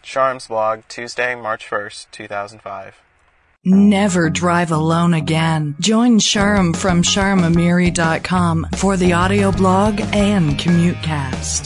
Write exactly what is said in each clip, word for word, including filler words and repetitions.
Sharm's blog, Tuesday, March first, two thousand five. Never drive alone again. Join Sharm from Sharm Amiri dot com for the audio blog and CommuteCast.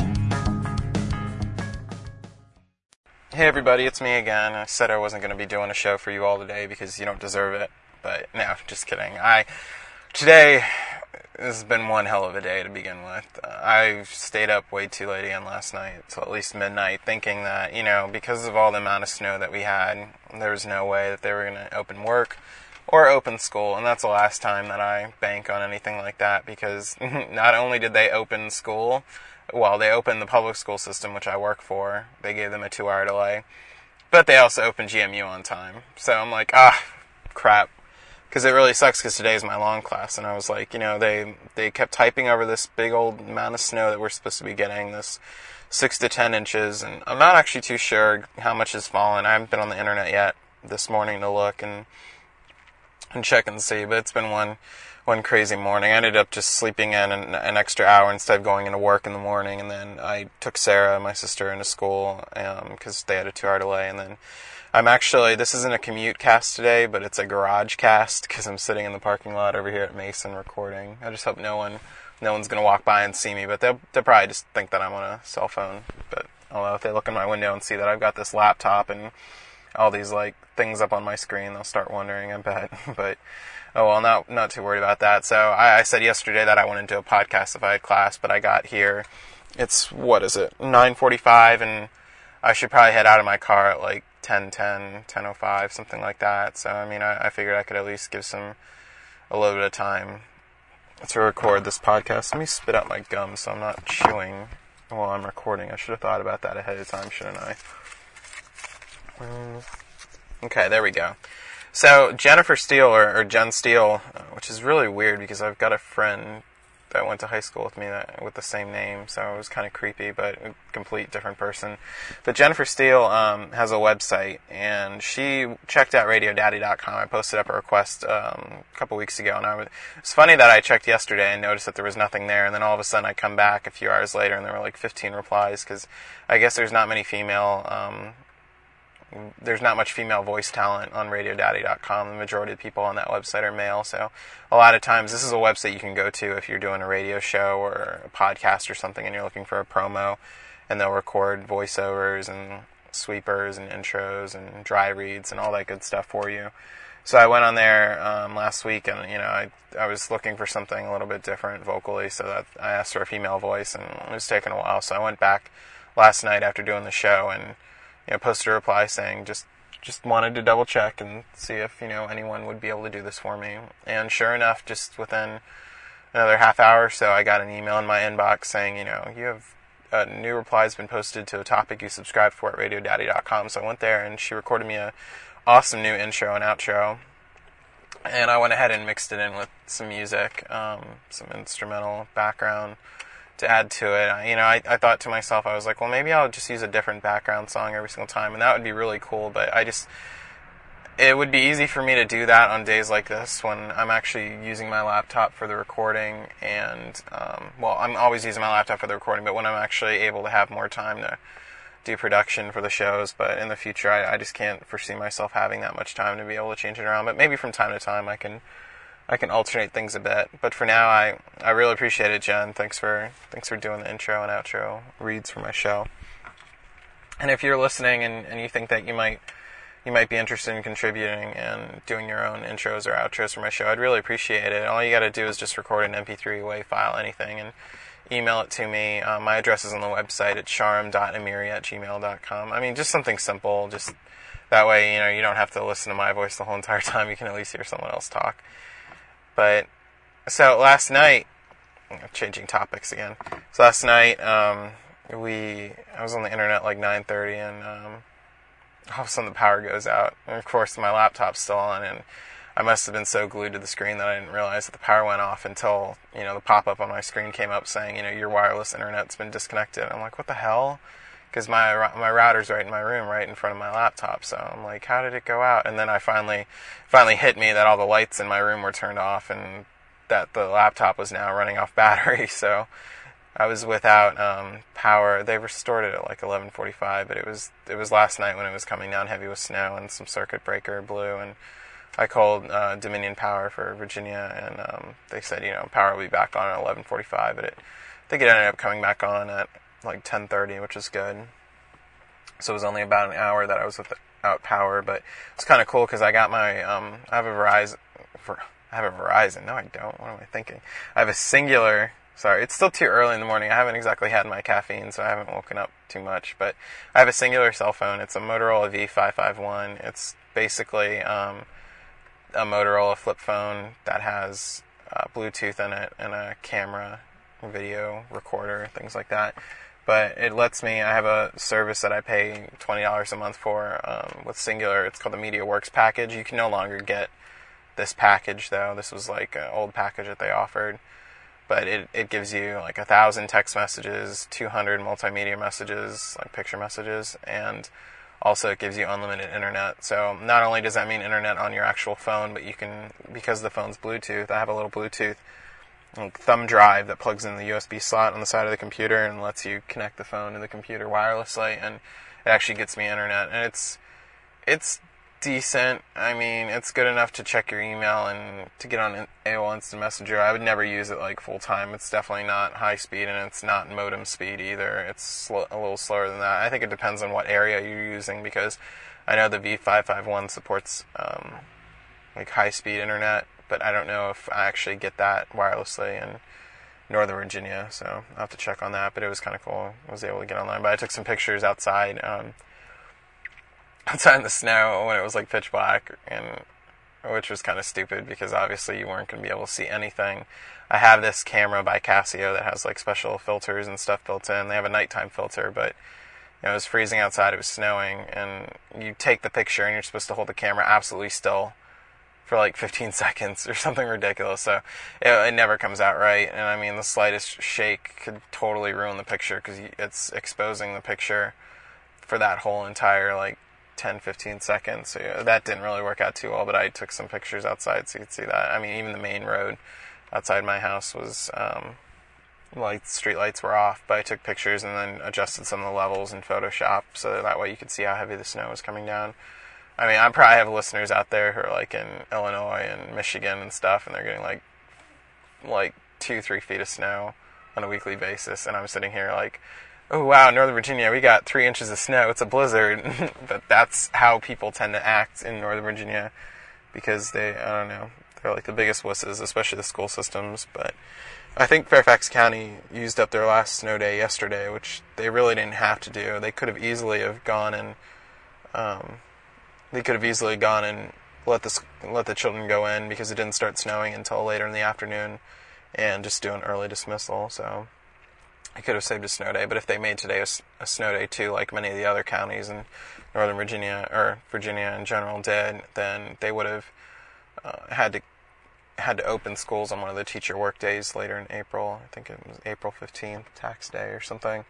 Hey everybody, it's me again. I said I wasn't going to be doing a show for you all today because you don't deserve it. But no, just kidding. I today this has been one hell of a day to begin with. Uh, I stayed up way too late again last night, till at least midnight, thinking that, you know, because of all the amount of snow that we had, there was no way that they were going to open work or open school. And that's the last time that I bank on anything like that, because not only did they open school, well, they opened the public school system, which I work for. They gave them a two-hour delay. But they also opened G M U on time. So I'm like, ah, crap. Because it really sucks, because today is my long class, and I was like, you know, they they kept typing over this big old amount of snow that we're supposed to be getting, this six to ten inches, and I'm not actually too sure how much has fallen. I haven't been on the internet yet this morning to look and and check and see, but it's been one one crazy morning. I ended up just sleeping in an, an extra hour instead of going into work in the morning, and then I took Sarah, my sister, into school because um, they had a two-hour delay, and then I'm actually, this isn't a commute cast today, but it's a garage cast, because I'm sitting in the parking lot over here at Mason recording. I just hope no one, no one's going to walk by and see me, but they'll, they'll probably just think that I'm on a cell phone. But although if they look in my window and see that I've got this laptop and all these, like, things up on my screen, they'll start wondering, I bet. But, oh well, not, not too worried about that. So I, I said yesterday that I wanted to do a podcast if I had class, but I got here, it's, what is it, nine forty-five, and I should probably head out of my car at, like, ten ten, ten oh five, something like that. So, I mean, I, I figured I could at least give some, a little bit of time to record this podcast. Let me spit out my gum so I'm not chewing while I'm recording. I should have thought about that ahead of time, shouldn't I? Um, okay, there we go. So, Jennifer Steele, or, or Jen Steele, uh, which is really weird because I've got a friend that went to high school with me that, with the same name, so it was kind of creepy, but a complete different person. But Jennifer Steele um, has a website, and she checked out radio daddy dot com. I posted up a request um, a couple weeks ago, and I was, it's funny that I checked yesterday and noticed that there was nothing there, and then all of a sudden I come back a few hours later and there were like fifteen replies, because I guess there's not many female um, there's not much female voice talent on radio daddy dot com. The majority of the people on that website are male, so a lot of times this is a website you can go to if you're doing a radio show or a podcast or something and you're looking for a promo, and they'll record voiceovers and sweepers and intros and dry reads and all that good stuff for you. So I went on there um, last week, and you know I I was looking for something a little bit different vocally, so that I asked for a female voice, and it was taking a while. So I went back last night after doing the show and, you know, posted a reply saying just just wanted to double check and see if, you know, anyone would be able to do this for me. And sure enough, just within another half hour or so, I got an email in my inbox saying, you know, you have a new reply has been posted to a topic you subscribed for at radio daddy dot com. So I went there, and she recorded me a awesome new intro and outro. And I went ahead and mixed it in with some music, um, some instrumental background to add to it. I, you know, I, I thought to myself, I was like, well, maybe I'll just use a different background song every single time, and that would be really cool. But I just, it would be easy for me to do that on days like this when I'm actually using my laptop for the recording, and, um, well, I'm always using my laptop for the recording, but when I'm actually able to have more time to do production for the shows. But in the future, I, I just can't foresee myself having that much time to be able to change it around. But maybe from time to time I can I can alternate things a bit. But for now, I, I really appreciate it, Jen. Thanks for thanks for doing the intro and outro reads for my show. And if you're listening and, and you think that you might you might be interested in contributing and doing your own intros or outros for my show, I'd really appreciate it. All you got to do is just record an M P three, WAV file, anything, and email it to me. Um, my address is on the website at sharm dot amiri at gmail dot com. I mean, just something simple. Just that way, you know, you don't have to listen to my voice the whole entire time. You can at least hear someone else talk. But, so last night, changing topics again. So last night, um, we, I was on the internet like nine thirty, and um, all of a sudden the power goes out. And of course my laptop's still on, and I must have been so glued to the screen that I didn't realize that the power went off until, you know, the pop-up on my screen came up saying, you know, your wireless internet's been disconnected. I'm like, what the hell? Because my my router's right in my room, right in front of my laptop. So I'm like, how did it go out? And then I finally finally hit me that all the lights in my room were turned off and that the laptop was now running off battery. So I was without um, power. They restored it at like eleven forty-five, but it was it was last night when it was coming down heavy with snow and some circuit breaker blew, and I called uh, Dominion Power for Virginia, and um, they said, you know, power will be back on at eleven forty-five, but it, I think it ended up coming back on at like ten thirty, which is good. So it was only about an hour that I was without power, but it's kind of cool because I got my, um, I have a Verizon, I have a Verizon, no I don't, what am I thinking? I have a Singular. Sorry, it's still too early in the morning. I haven't exactly had my caffeine, so I haven't woken up too much. But I have a Singular cell phone. It's a Motorola V five fifty-one. It's basically um, a Motorola flip phone that has uh, Bluetooth in it and a camera, video recorder, things like that. But it lets me, I have a service that I pay twenty dollars a month for um, with Singular. It's called the MediaWorks package. You can no longer get this package, though. This was like an old package that they offered. But it, it gives you like a thousand text messages, two hundred multimedia messages, like picture messages, and also it gives you unlimited internet. So not only does that mean internet on your actual phone, but you can, because the phone's Bluetooth, I have a little Bluetooth like, thumb drive that plugs in the U S B slot on the side of the computer and lets you connect the phone to the computer wirelessly, and it actually gets me internet. And it's it's decent. I mean, it's good enough to check your email and to get on A O L Instant Messenger. I would never use it like full time. It's definitely not high speed, and it's not modem speed either. It's sl- a little slower than that. I think it depends on what area you're using, because I know the V five fifty-one supports um, like high speed internet, but I don't know if I actually get that wirelessly in Northern Virginia, so I'll have to check on that. But it was kind of cool. I was able to get online, but I took some pictures outside. Um, outside in the snow when it was like pitch black, and which was kind of stupid because obviously you weren't going to be able to see anything. I have this camera by Casio that has like special filters and stuff built in. They have a nighttime filter, but you know, it was freezing outside, it was snowing, and you take the picture and you're supposed to hold the camera absolutely still for like fifteen seconds or something ridiculous. So it, it never comes out right, and I mean the slightest shake could totally ruin the picture because it's exposing the picture for that whole entire like ten, fifteen seconds. So yeah, that didn't really work out too well, but I took some pictures outside so you could see that. I mean, even the main road outside my house was, um, lights, street lights were off, but I took pictures and then adjusted some of the levels in Photoshop so that way you could see how heavy the snow was coming down. I mean, I probably have listeners out there who are like in Illinois and Michigan and stuff, and they're getting like, like two, three feet of snow on a weekly basis, and I'm sitting here like, oh wow, Northern Virginia, we got three inches of snow, it's a blizzard. But that's how people tend to act in Northern Virginia, because they, I don't know, they're like the biggest wusses, especially the school systems. But I think Fairfax County used up their last snow day yesterday, which they really didn't have to do. They could have easily have gone and, um, they could have easily gone and let the, let the children go in, because it didn't start snowing until later in the afternoon, and just do an early dismissal. So I could have saved a snow day, but if they made today a, a snow day too, like many of the other counties in Northern Virginia, or Virginia in general did, then they would have uh, had to had to open schools on one of the teacher work days later in April. I think it was April fifteenth, tax day or something.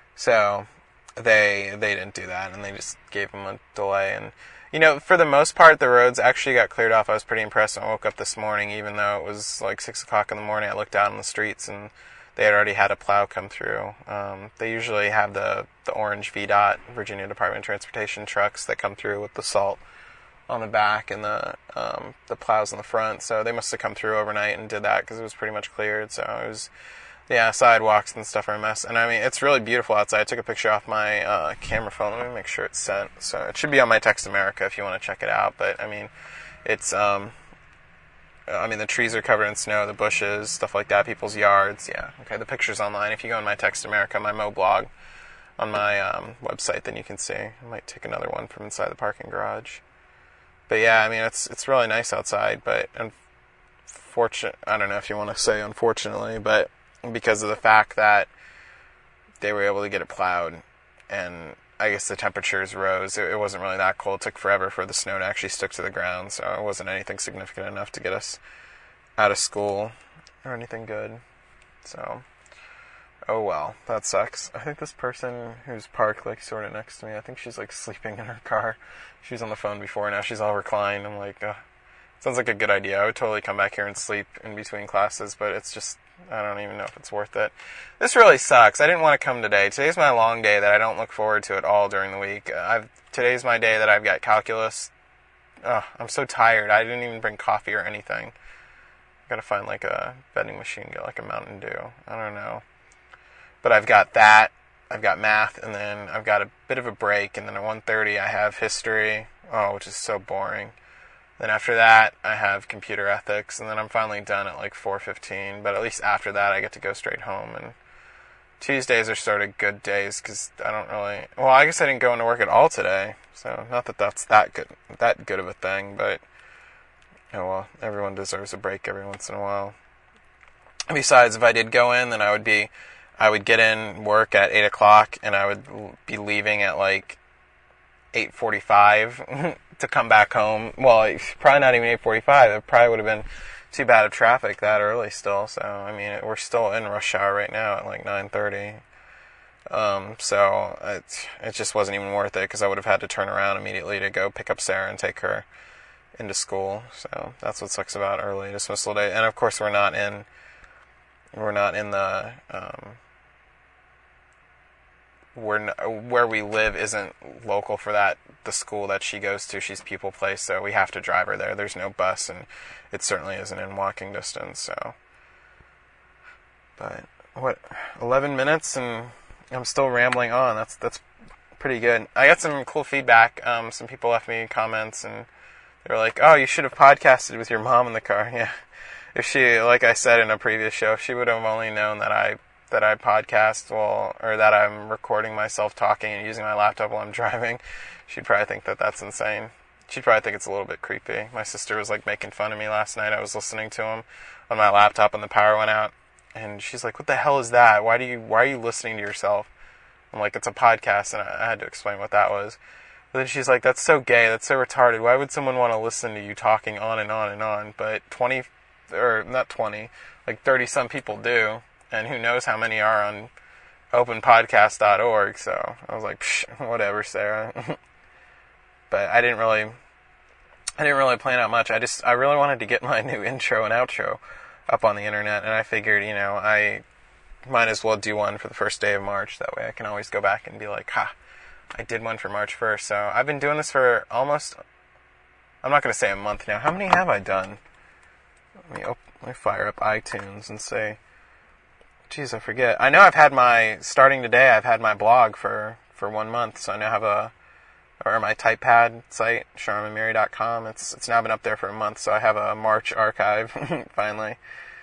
So they they didn't do that, and they just gave them a delay. And you know, for the most part, the roads actually got cleared off. I was pretty impressed when I woke up this morning, even though it was like six o'clock in the morning. I looked out on the streets, and they had already had a plow come through. Um, they usually have the, the orange V DOT, Virginia Department of Transportation trucks that come through with the salt on the back and the um, the plows in the front. So they must have come through overnight and did that because it was pretty much cleared. So it was, yeah, sidewalks and stuff are a mess. And I mean, it's really beautiful outside. I took a picture off my uh, camera phone. Let me make sure it's sent. So it should be on my Text America if you want to check it out. But I mean, it's... Um, I mean, the trees are covered in snow, the bushes, stuff like that, people's yards. Yeah, okay, the picture's online. If you go on my Text America, my Mo blog, on my um, website, then you can see. I might take another one from inside the parking garage. But yeah, I mean, it's it's really nice outside, but unfortunate, I don't know if you want to say unfortunately, but because of the fact that they were able to get it plowed, and I guess the temperatures rose. It, it wasn't really that cold. It took forever for the snow to actually stick to the ground, so it wasn't anything significant enough to get us out of school or anything good. So, oh well, that sucks. I think this person who's parked like sort of next to me, I think she's like sleeping in her car. She was on the phone before, now she's all reclined. I'm like, uh, sounds like a good idea. I would totally come back here and sleep in between classes, but it's just I don't even know if it's worth it. This really sucks. I didn't want to come today. Today's my long day that I don't look forward to at all during the week. I've Today's my day that I've got calculus. Oh, I'm so tired. I didn't even bring coffee or anything. Gotta find like a vending machine, get like a Mountain Dew. I don't know. But I've got that. I've got math, and then I've got a bit of a break, and then at one thirty I have history, oh, which is so boring. Then after that, I have computer ethics, and then I'm finally done at like four fifteen, but at least after that I get to go straight home. And Tuesdays are sort of good days, because I don't really, well, I guess I didn't go into work at all today, so not that that's that good, that good of a thing, but, oh well, everyone deserves a break every once in a while. Besides, if I did go in, then I would be, I would get in work at eight o'clock, and I would be leaving at like eight forty-five to come back home. Well, probably not even eight forty-five. It probably would have been too bad of traffic that early still. So, I mean, it, we're still in rush hour right now at like nine thirty. Um, so, it, it just wasn't even worth it, because I would have had to turn around immediately to go pick up Sarah and take her into school. So, that's what sucks about early dismissal day. And, of course, we're not in, we're not in the, um... We're, where we live isn't local for that, the school that she goes to. She's people place, so we have to drive her there. There's no bus, and it certainly isn't in walking distance, so. But, what, eleven minutes, and I'm still rambling on. That's that's pretty good. I got some cool feedback. Um, some people left me comments, and they were like, oh, you should have podcasted with your mom in the car. Yeah. If she, like I said in a previous show, if she would have only known that I that I podcast while, or that I'm recording myself talking and using my laptop while I'm driving, she'd probably think that that's insane. She'd probably think it's a little bit creepy. My sister was like making fun of me last night. I was listening to him on my laptop and the power went out, and she's like, what the hell is that? Why do you, why are you listening to yourself? I'm like, it's a podcast, and I had to explain what that was. But then she's like, that's so gay, that's so retarded. Why would someone want to listen to you talking on and on and on? But twenty, or not twenty, like thirty some people do. And who knows how many are on open podcast dot org, so I was like, psh, whatever, Sarah. But I didn't really, I didn't really plan out much. I just, I really wanted to get my new intro and outro up on the internet, and I figured, you know, I might as well do one for the first day of March. That way I can always go back and be like, ha, I did one for March first. So I've been doing this for almost, I'm not going to say a month now. How many have I done? Let me, op- let me fire up iTunes and say, Jeez, I forget. I know I've had my, starting today, I've had my blog for, for one month, so I now have a, or my typepad site, sharm amiri dot com. It's it's now been up there for a month, so I have a March archive, finally.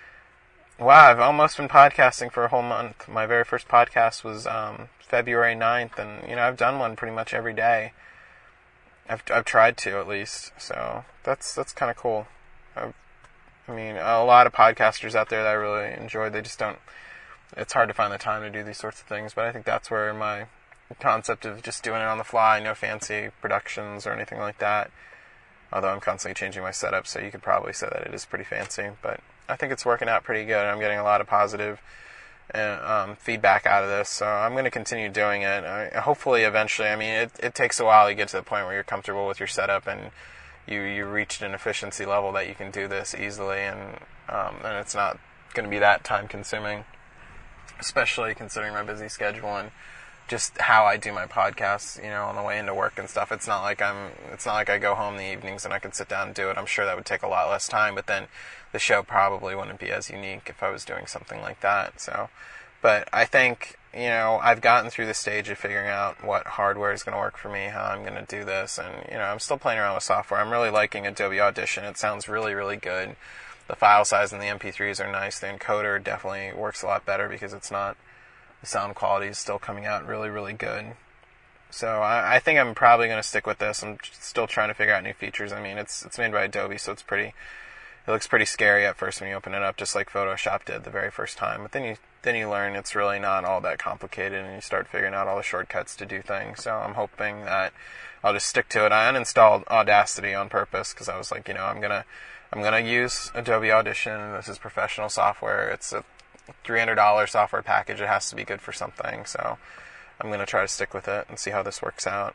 Wow, I've almost been podcasting for a whole month. My very first podcast was um, February ninth, and, you know, I've done one pretty much every day. I've I've tried to, at least, so that's that's kind of cool. I've, I mean, a lot of podcasters out there that I really enjoy, they just don't, it's hard to find the time to do these sorts of things, but I think that's where my concept of just doing it on the fly, no fancy productions or anything like that, although I'm constantly changing my setup, so you could probably say that it is pretty fancy, but I think it's working out pretty good. I'm getting a lot of positive uh, um, feedback out of this, so I'm going to continue doing it. I, hopefully, eventually, I mean, it, it takes a while to get to the point where you're comfortable with your setup and you, you reached an efficiency level that you can do this easily, and, um, and it's not going to be that time-consuming, especially considering my busy schedule and just how I do my podcasts, you know, on the way into work and stuff. It's not like I'm, it's not like I go home in the evenings and I can sit down and do it. I'm sure that would take a lot less time, but then the show probably wouldn't be as unique if I was doing something like that. So, but I think, you know, I've gotten through the stage of figuring out what hardware is going to work for me, how I'm going to do this, and, you know, I'm still playing around with software. I'm really liking Adobe Audition. It sounds really, really good. The file size and the M P threes are nice. The encoder definitely works a lot better because it's not, the sound quality is still coming out really, really good. So I, I think I'm probably going to stick with this. I'm still trying to figure out new features. I mean, it's it's made by Adobe, so it's pretty, it looks pretty scary at first when you open it up, just like Photoshop did the very first time. But then you then you learn it's really not all that complicated, and you start figuring out all the shortcuts to do things. So I'm hoping that I'll just stick to it. I uninstalled Audacity on purpose because I was like, you know, I'm gonna I'm gonna use Adobe Audition. This is professional software. It's a three hundred dollars software package. It has to be good for something. So I'm gonna try to stick with it and see how this works out.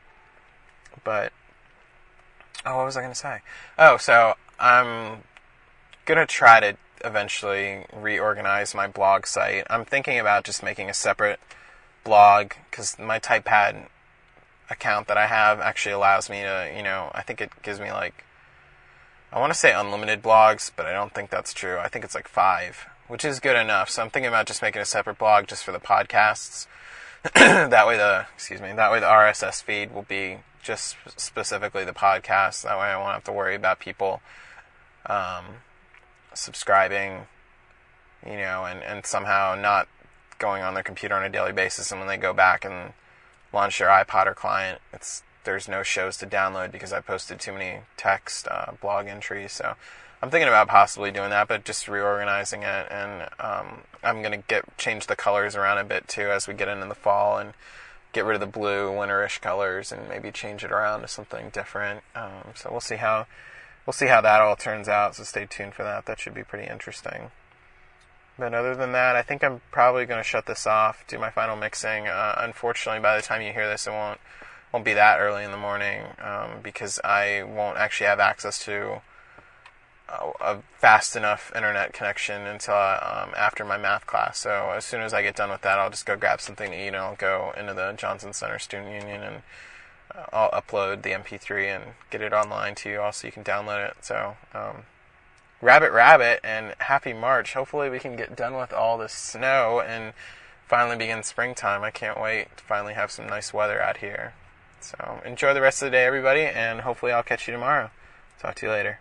But oh, what was I gonna say? Oh, so I'm gonna try to eventually reorganize my blog site. I'm thinking about just making a separate blog, because my Typepad account that I have actually allows me to, you know, I think it gives me like, I want to say unlimited blogs, but I don't think that's true. I think it's like five, which is good enough. So I'm thinking about just making a separate blog just for the podcasts. that way the, excuse me, that way the R S S feed will be just specifically the podcast. That way I won't have to worry about people um, subscribing, you know, and, and somehow not going on their computer on a daily basis, and when they go back and launch their iPod or client, it's there's no shows to download because I posted too many text uh, blog entries. So I'm thinking about possibly doing that, but just reorganizing it, and um, I'm going to get change the colors around a bit too as we get into the fall, and get rid of the blue winterish colors and maybe change it around to something different. Um, so we'll see how we'll see how that all turns out. So stay tuned for that. That should be pretty interesting. But other than that, I think I'm probably going to shut this off, do my final mixing. Uh, unfortunately, by the time you hear this, it won't won't be that early in the morning, um, because I won't actually have access to a, a fast enough internet connection until um, after my math class. So as soon as I get done with that, I'll just go grab something to eat, and I'll go into the Johnson Center Student Union, and uh, I'll upload the M P three and get it online to you all so you can download it. So um, Rabbit Rabbit, and happy March. Hopefully we can get done with all this snow and finally begin springtime. I can't wait to finally have some nice weather out here. So enjoy the rest of the day, everybody, and hopefully I'll catch you tomorrow. Talk to you later.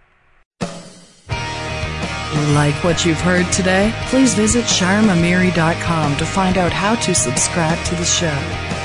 Like what you've heard today? Please visit Sharm Amiri dot com to find out how to subscribe to the show.